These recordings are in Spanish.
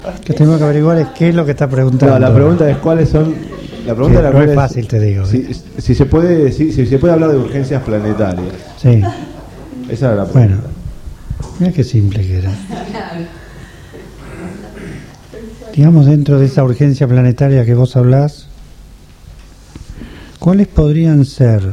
Que tengo que averiguar es qué es lo que está preguntando. No, la pregunta es cuáles son. La pregunta que de la no es cual fácil, te digo. Si se puede, si se puede hablar de urgencias planetarias. Sí. Esa era la pregunta. Bueno, mira qué simple que era. Digamos, dentro de esa urgencia planetaria que vos hablás, ¿cuáles podrían ser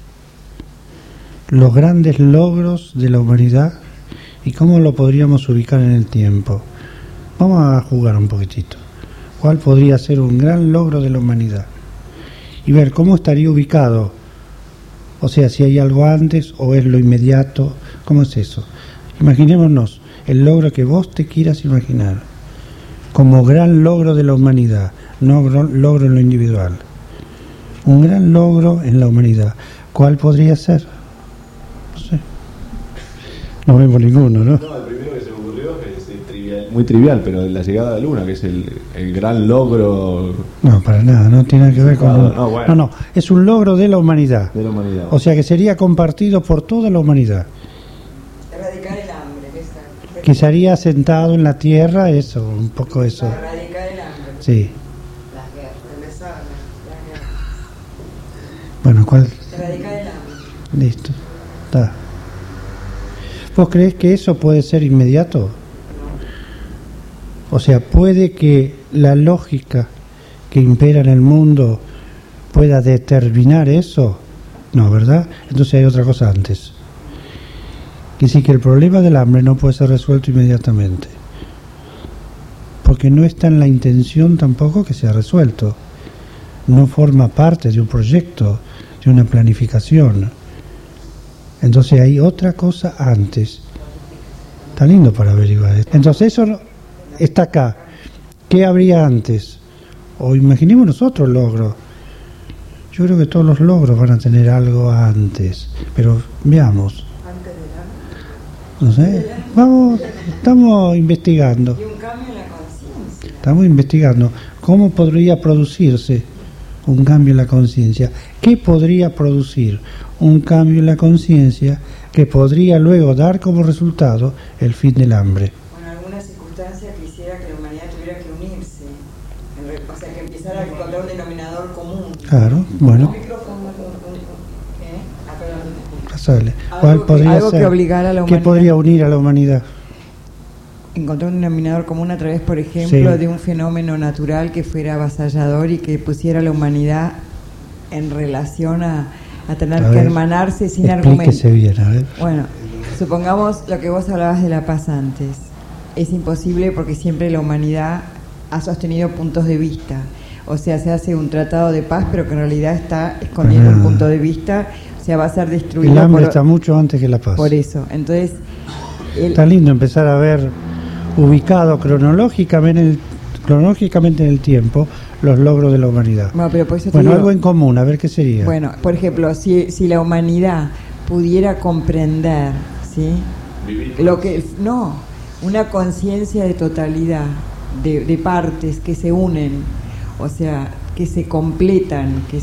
los grandes logros de la humanidad y cómo lo podríamos ubicar en el tiempo? Vamos a jugar un poquitito. ¿Cuál podría ser un gran logro de la humanidad? Y ver cómo estaría ubicado. O sea, si hay algo antes o es lo inmediato. ¿Cómo es eso? Imaginémonos el logro que vos te quieras imaginar como gran logro de la humanidad, no logro en lo individual. Un gran logro en la humanidad. ¿Cuál podría ser? No sé. No vemos ninguno, ¿no? No, el primero que se me ocurrió es muy trivial, pero la llegada a la Luna, que es el gran logro. No, para nada, no tiene que ver con... Bueno. No, es un logro de la humanidad. De la humanidad. O sea que sería compartido por toda la humanidad. Erradicar el hambre, que estaría sentado en la tierra, eso, un poco eso. Erradicar el hambre. Sí. Las guerras, empezar las guerras. Bueno, ¿cuál? Erradicar el hambre. Listo, está. ¿Vos creés que eso puede ser inmediato? O sea, ¿puede que la lógica que impera en el mundo pueda determinar eso? No, ¿verdad? Entonces hay otra cosa antes. Que sí, que el problema del hambre no puede ser resuelto inmediatamente, porque no está en la intención tampoco que sea resuelto. No forma parte de un proyecto, de una planificación. Entonces hay otra cosa antes. Está lindo para averiguar esto. Entonces eso está acá. ¿Qué habría antes? O imaginémonos otro logro. Yo creo que todos los logros van a tener algo antes. Pero veamos. No sé. Vamos, estamos investigando. Y un cambio en la conciencia. Estamos investigando cómo podría producirse un cambio en la conciencia. ¿Qué podría producir un cambio en la conciencia que podría luego dar como resultado el fin del hambre? Bueno, alguna circunstancia que hiciera que la humanidad tuviera que unirse. O sea, que empezara a encontrar un denominador común. Claro, bueno. Pasale. ¿Cuál podría algo ser? Que obligara a la ¿Qué humanidad? podría unir a la humanidad? Encontrar un denominador común a través, por ejemplo, Sí. de un fenómeno natural que fuera avasallador y que pusiera a la humanidad en relación a tener A que ver, hermanarse sin explíquese argumentos. bien, a ver. Bueno, supongamos lo que vos hablabas de la paz antes. Es imposible porque siempre la humanidad ha sostenido puntos de vista. O sea, se hace un tratado de paz, pero que en realidad está escondiendo un punto de vista. O sea, va a ser destruido. El hambre está mucho antes que la paz. Por eso. Entonces, está lindo empezar a ver ubicado cronológicamente en el tiempo los logros de la humanidad. Bueno, pero por eso te bueno, digo, algo en común, a ver qué sería. Bueno, por ejemplo, si la humanidad pudiera comprender, ¿sí? Lo que no, una conciencia de totalidad, de partes que se unen, o sea, que se completan, que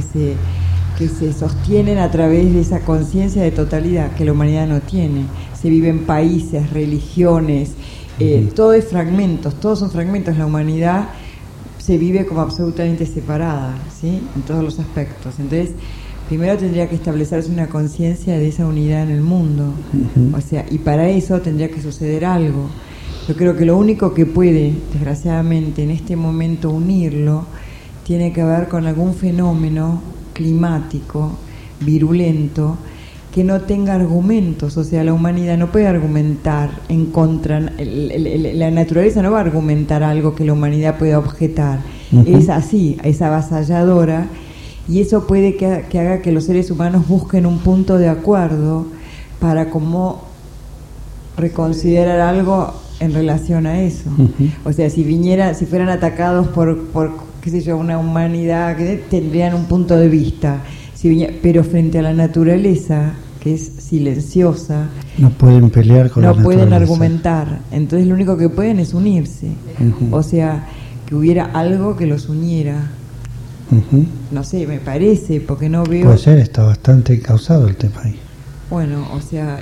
se sostienen a través de esa conciencia de totalidad que la humanidad no tiene. Se vive en países, religiones, todo es fragmentos, todos son fragmentos. La humanidad se vive como absolutamente separada, ¿sí? En todos los aspectos. Entonces, primero tendría que establecerse una conciencia de esa unidad en el mundo. O sea, y para eso tendría que suceder algo. Yo creo que lo único que puede, desgraciadamente, en este momento unirlo, tiene que ver con algún fenómeno climático, virulento, que no tenga argumentos. O sea, la humanidad no puede argumentar en contra, la naturaleza no va a argumentar algo que la humanidad pueda objetar. Es así, es avasalladora, y eso puede que haga que los seres humanos busquen un punto de acuerdo para como reconsiderar algo en relación a eso. O sea, si fueran atacados por qué sé yo, una humanidad, que tendrían un punto de vista. Pero frente a la naturaleza, que es silenciosa, no pueden pelear con la naturaleza. No pueden argumentar. Entonces lo único que pueden es unirse. O sea, que hubiera algo que los uniera. No sé, me parece, porque no veo... Puede ser, está bastante causado el tema ahí. Bueno, o sea...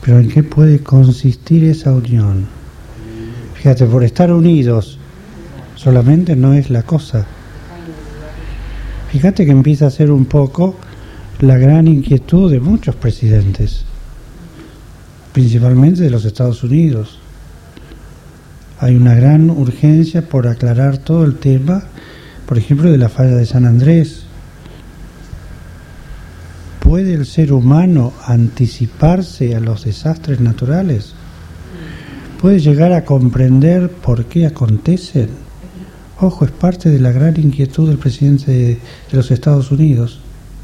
Pero ¿en qué puede consistir esa unión? Fíjate, por estar unidos solamente no es la cosa. Fíjate que empieza a ser un poco la gran inquietud de muchos presidentes, principalmente de los Estados Unidos. Hay una gran urgencia por aclarar todo el tema, por ejemplo, de la falla de San Andrés. ¿Puede el ser humano anticiparse a los desastres naturales? ¿Puede llegar a comprender por qué acontecen? Ojo, es parte de la gran inquietud del presidente de los Estados Unidos.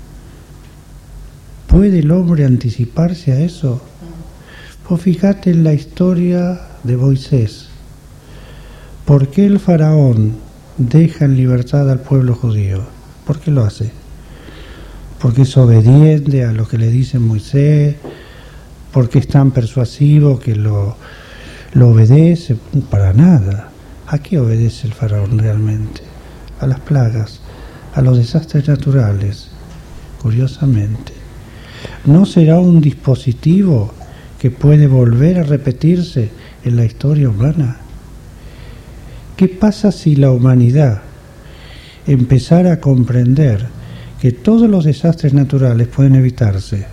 ¿Puede el hombre anticiparse a eso? Pues fíjate en la historia de Moisés. ¿Por qué el faraón deja en libertad al pueblo judío? ¿Por qué lo hace? ¿Porque es obediente a lo que le dice Moisés? ¿Porque es tan persuasivo que lo obedece? Para nada. ¿A qué obedece el faraón realmente? A las plagas, a los desastres naturales, curiosamente. ¿No será un dispositivo que puede volver a repetirse en la historia humana? ¿Qué pasa si la humanidad empezara a comprender que todos los desastres naturales pueden evitarse?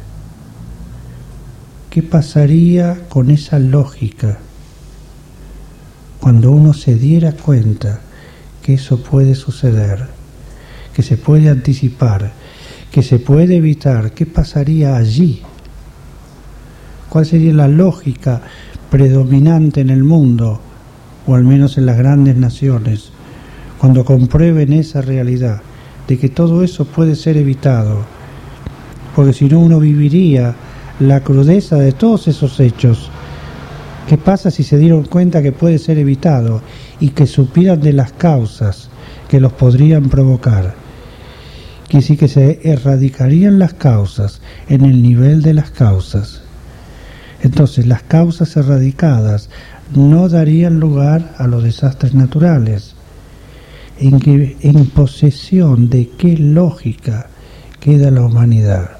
¿Qué pasaría con esa lógica cuando uno se diera cuenta que eso puede suceder, que se puede anticipar, que se puede evitar? ¿Qué pasaría allí? ¿Cuál sería la lógica predominante en el mundo, o al menos en las grandes naciones, cuando comprueben esa realidad de que todo eso puede ser evitado? Porque si no, uno viviría la crudeza de todos esos hechos. ¿Qué pasa si se dieron cuenta que puede ser evitado y que supieran de las causas que los podrían provocar? Que sí que se erradicarían las causas en el nivel de las causas. Entonces las causas erradicadas no darían lugar a los desastres naturales. ¿En posesión de qué lógica queda la humanidad?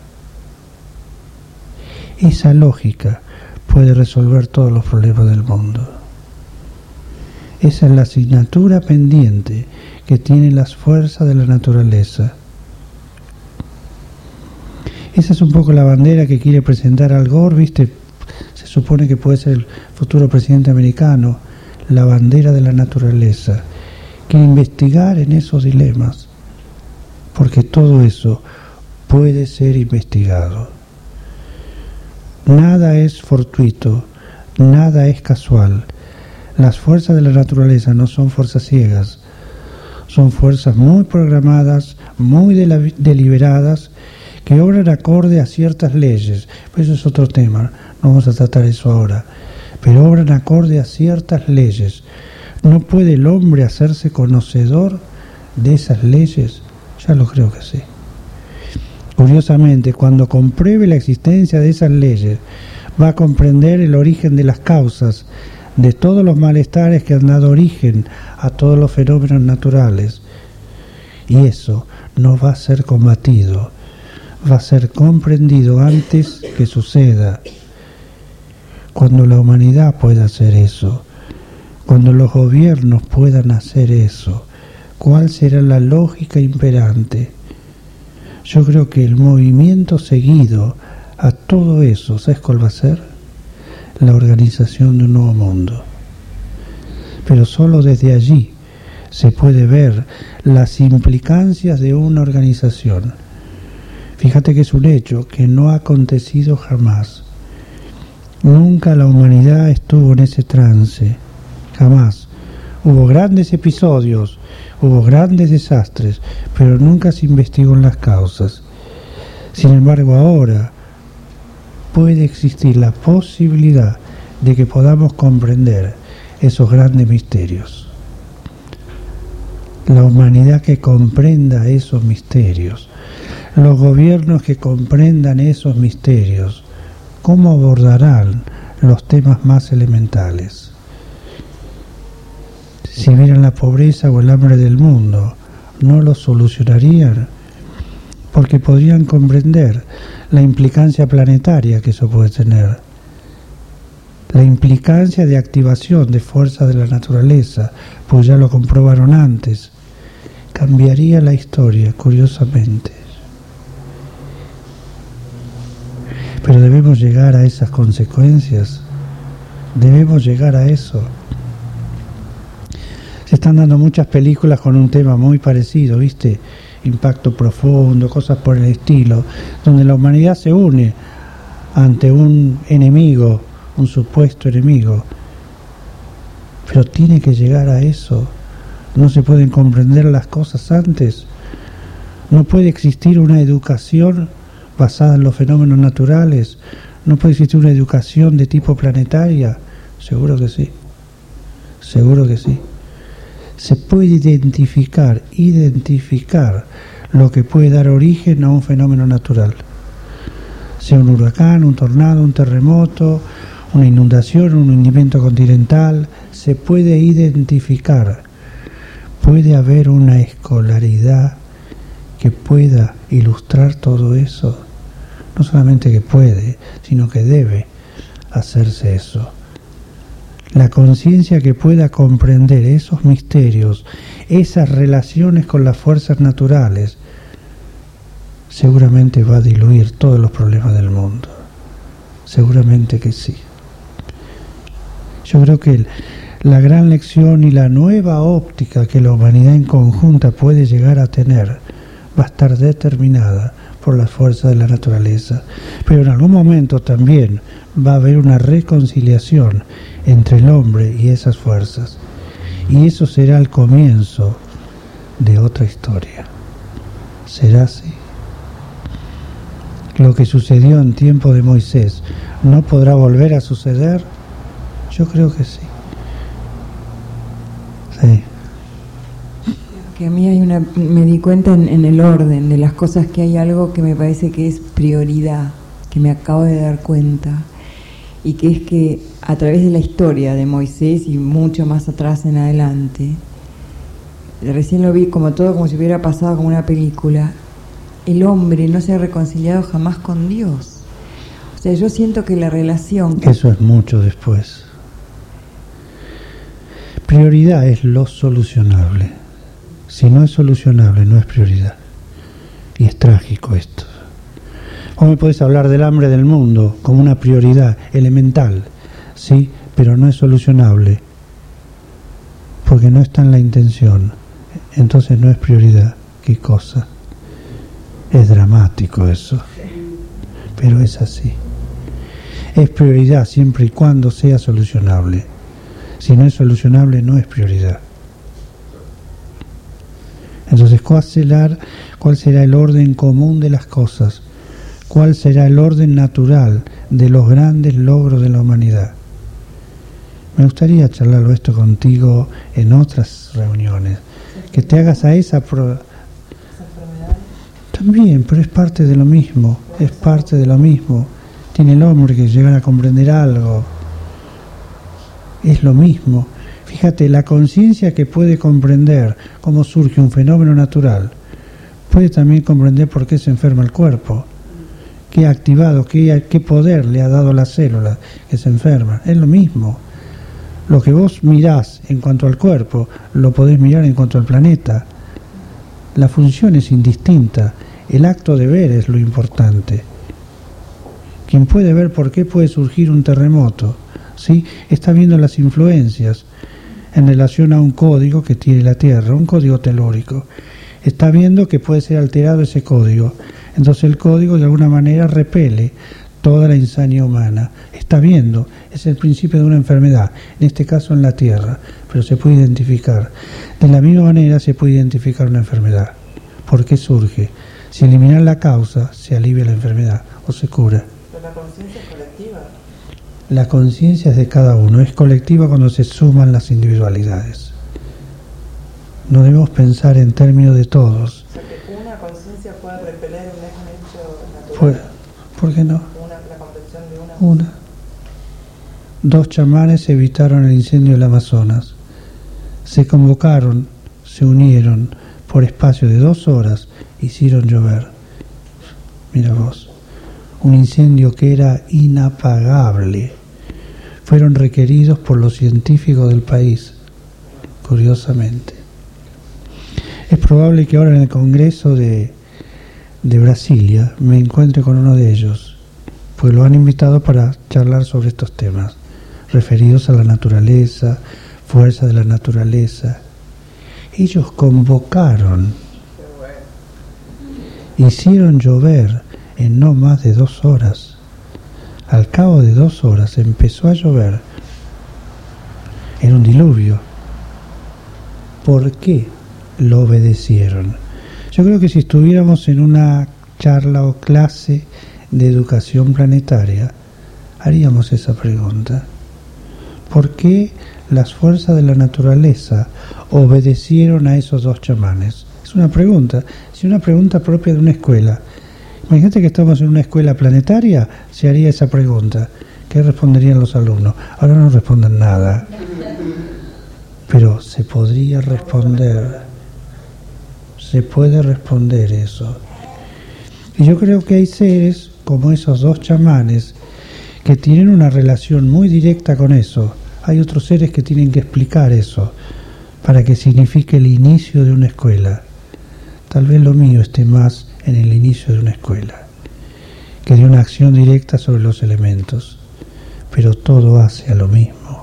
Esa lógica puede resolver todos los problemas del mundo. Esa es la asignatura pendiente que tienen las fuerzas de la naturaleza. Esa es un poco la bandera que quiere presentar Al Gore, ¿viste? Se supone que puede ser el futuro presidente americano, la bandera de la naturaleza. Quiere investigar en esos dilemas, porque todo eso puede ser investigado. Nada es fortuito, nada es casual. Las fuerzas de la naturaleza no son fuerzas ciegas, son fuerzas muy programadas, muy deliberadas, que obran acorde a ciertas leyes. Pues eso es otro tema, no vamos a tratar eso ahora. Pero obran acorde a ciertas leyes. ¿No puede el hombre hacerse conocedor de esas leyes? Ya lo creo que sí. Curiosamente, cuando compruebe la existencia de esas leyes, va a comprender el origen de las causas, de todos los malestares que han dado origen a todos los fenómenos naturales. Y eso no va a ser combatido, va a ser comprendido antes que suceda. Cuando la humanidad pueda hacer eso, cuando los gobiernos puedan hacer eso, ¿cuál será la lógica imperante? Yo creo que el movimiento seguido a todo eso, ¿sabes cuál va a ser? La organización de un nuevo mundo. Pero solo desde allí se puede ver las implicancias de una organización. Fíjate que es un hecho que no ha acontecido jamás. Nunca la humanidad estuvo en ese trance, jamás. Hubo grandes episodios, hubo grandes desastres, pero nunca se investigó en las causas. Sin embargo, ahora puede existir la posibilidad de que podamos comprender esos grandes misterios. La humanidad que comprenda esos misterios, los gobiernos que comprendan esos misterios, ¿cómo abordarán los temas más elementales? Si vieran la pobreza o el hambre del mundo, no lo solucionarían, porque podrían comprender la implicancia planetaria que eso puede tener. la implicancia de activación de fuerzas de la naturaleza, pues ya lo comprobaron antes, cambiaría la historia, curiosamente. Pero debemos llegar a esas consecuencias, debemos llegar a eso. Se están dando muchas películas con un tema muy parecido, ¿viste? Impacto profundo, cosas por el estilo, donde la humanidad se une ante un enemigo, un supuesto enemigo. Pero tiene que llegar a eso. No se pueden comprender las cosas antes. No puede existir una educación basada en los fenómenos naturales. No puede existir una educación de tipo planetaria. Seguro que sí. Seguro que sí. Se puede identificar lo que puede dar origen a un fenómeno natural. Sea un huracán, un tornado, un terremoto, una inundación, un hundimiento continental. Se puede identificar. Puede haber una escolaridad que pueda ilustrar todo eso. No solamente que puede, sino que debe hacerse eso. La conciencia que pueda comprender esos misterios, esas relaciones con las fuerzas naturales, seguramente va a diluir todos los problemas del mundo. Seguramente que sí. Yo creo que la gran lección y la nueva óptica que la humanidad en conjunta puede llegar a tener va a estar determinada por las fuerzas de la naturaleza. Pero en algún momento también va a haber una reconciliación entre el hombre y esas fuerzas. Y eso será el comienzo de otra historia. ¿Será así? Lo que sucedió en tiempo de Moisés, ¿no podrá volver a suceder? Yo creo que sí. Sí. Que a mí me di cuenta en el orden de las cosas que hay algo que me parece que es prioridad, que me acabo de dar cuenta, y que es que a través de la historia de Moisés y mucho más atrás en adelante, recién lo vi como todo como si hubiera pasado como una película, el hombre no se ha reconciliado jamás con Dios. O sea, yo siento que la relación... Eso es mucho después. Prioridad es lo solucionable. Si no es solucionable, no es prioridad. Y es trágico esto. Vos me podés hablar del hambre del mundo como una prioridad elemental, sí, pero no es solucionable, porque no está en la intención. Entonces no es prioridad. ¿Qué cosa? Es dramático eso, pero es así. Es prioridad siempre y cuando sea solucionable. Si no es solucionable, no es prioridad. Entonces, ¿cuál será el orden común de las cosas? ¿Cuál será el orden natural de los grandes logros de la humanidad? Me gustaría charlarlo esto contigo en otras reuniones. Que te hagas a esa... También, pero es parte de lo mismo. Es parte de lo mismo. Tiene el hombre que llegar a comprender algo. Es lo mismo. Fíjate, la conciencia que puede comprender cómo surge un fenómeno natural, puede también comprender por qué se enferma el cuerpo, qué ha activado, qué poder le ha dado a las células que se enferman. Es lo mismo. Lo que vos mirás en cuanto al cuerpo, lo podés mirar en cuanto al planeta. La función es indistinta. El acto de ver es lo importante. Quien puede ver por qué puede surgir un terremoto, ¿sí? Está viendo las influencias en relación a un código que tiene la Tierra, un código telúrico. Está viendo que puede ser alterado ese código. Entonces el código de alguna manera repele toda la insanía humana. Está viendo, es el principio de una enfermedad, en este caso en la Tierra, pero se puede identificar. De la misma manera se puede identificar una enfermedad. ¿Por qué surge? Si eliminar la causa, se alivia la enfermedad o se cura. Pero la conciencia es colectiva. La conciencia es de cada uno, es colectiva cuando se suman las individualidades. No debemos pensar en términos de todos. O sea, que una conciencia puede repeler un hecho natural. ¿Por qué no? La comprensión de una. 2 chamanes evitaron el incendio del Amazonas. Se convocaron, se unieron, por espacio de 2 horas, hicieron llover. Mira vos, un incendio que era inapagable. fueron requeridos por los científicos del país, curiosamente. Es probable que ahora en el Congreso de Brasilia me encuentre con uno de ellos, pues lo han invitado para charlar sobre estos temas, referidos a la naturaleza, fuerza de la naturaleza. Ellos convocaron, hicieron llover en no más de 2 horas. Al cabo de 2 horas empezó a llover. Era un diluvio. ¿Por qué lo obedecieron? Yo creo que si estuviéramos en una charla o clase de educación planetaria, haríamos esa pregunta. ¿Por qué las fuerzas de la naturaleza obedecieron a esos 2 chamanes? Es una pregunta, es una pregunta propia de una escuela. Imagínate que estamos en una escuela planetaria, se haría esa pregunta. ¿Qué responderían los alumnos? Ahora no responden nada. Pero se podría responder. Se puede responder eso. Y yo creo que hay seres como esos 2 chamanes que tienen una relación muy directa con eso. Hay otros seres que tienen que explicar eso para que signifique el inicio de una escuela. Tal vez lo mío esté más en el inicio de una escuela, que de una acción directa sobre los elementos, pero todo hace a lo mismo.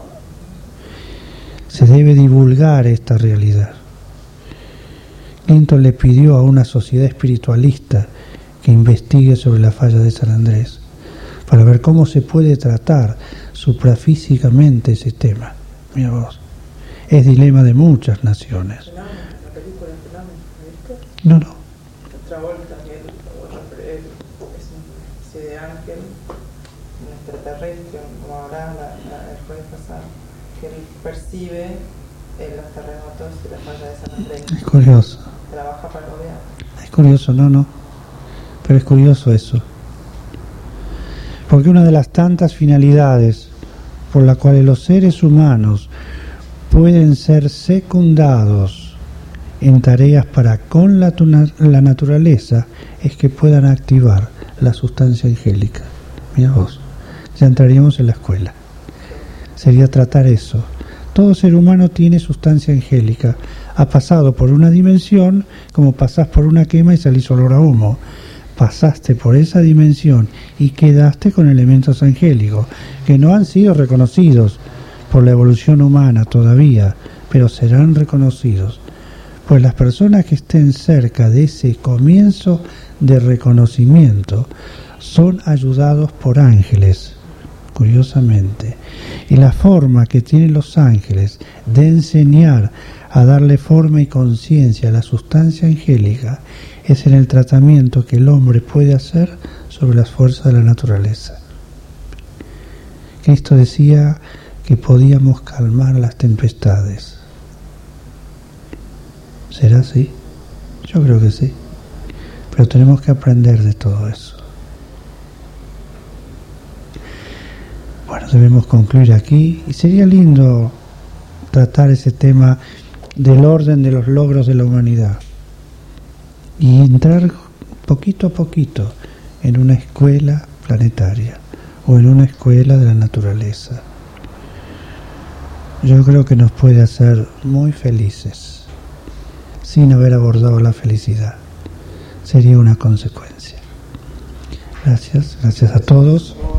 Se debe divulgar esta realidad. Clinton le pidió a una sociedad espiritualista que investigue sobre la falla de San Andrés, para ver cómo se puede tratar suprafísicamente ese tema. Mira vos, es dilema de muchas naciones. La película Fenómeno, ¿viste? No. Travolta, que es una especie de ángel, un extraterrestre, como hablaba el jueves pasado, que él percibe los terremotos y la falla de San Andrés. Es curioso. Trabaja para el gobierno. Es curioso, no. Pero es curioso eso. Porque una de las tantas finalidades por las cuales los seres humanos pueden ser secundados en tareas para con la naturaleza es que puedan activar la sustancia angélica. Mira vos, ya entraríamos en la escuela. Sería tratar eso. Todo ser humano tiene sustancia angélica. Ha pasado por una dimensión como pasás por una quema y salís olor a humo. Pasaste por esa dimensión y quedaste con elementos angélicos que no han sido reconocidos por la evolución humana todavía, pero serán reconocidos. Pues las personas que estén cerca de ese comienzo de reconocimiento son ayudados por ángeles, curiosamente. Y la forma que tienen los ángeles de enseñar a darle forma y conciencia a la sustancia angélica es en el tratamiento que el hombre puede hacer sobre las fuerzas de la naturaleza. Cristo decía que podíamos calmar las tempestades. ¿Será así? Yo creo que sí. Pero tenemos que aprender de todo eso. Bueno, debemos concluir aquí y sería lindo tratar ese tema del orden de los logros de la humanidad y entrar poquito a poquito en una escuela planetaria o en una escuela de la naturaleza. Yo creo que nos puede hacer muy felices sin haber abordado la felicidad. Sería una consecuencia. Gracias a todos.